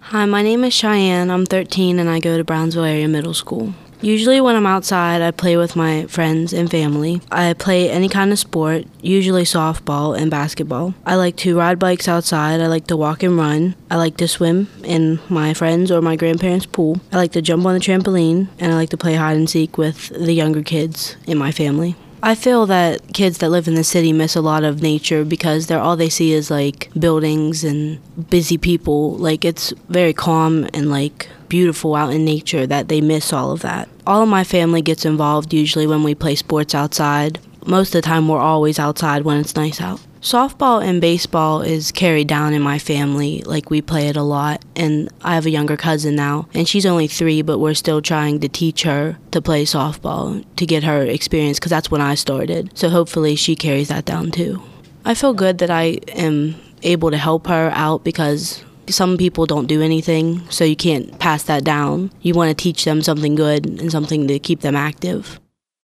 Hi, my name is Cheyenne. I'm 13 and I go to Brownsville Area Middle School. Usually when I'm outside, I play with my friends and family. I play any kind of sport, usually softball and basketball. I like to ride bikes outside. I like to walk and run. I like to swim in my friends' or my grandparents' pool. I like to jump on the trampoline, and I like to play hide and seek with the younger kids in my family. I feel that kids that live in the city miss a lot of nature because all they see is like buildings and busy people. Like it's very calm and like beautiful out in nature that they miss all of that. All of my family gets involved usually when we play sports outside. Most of the time we're always outside when it's nice out. Softball and baseball is carried down in my family. Like we play it a lot, and I have a younger cousin now, and she's only 3, but we're still trying to teach her to play softball to get her experience because that's when I started. So hopefully she carries that down too. I feel good that I am able to help her out because some people don't do anything, so you can't pass that down. You want to teach them something good and something to keep them active.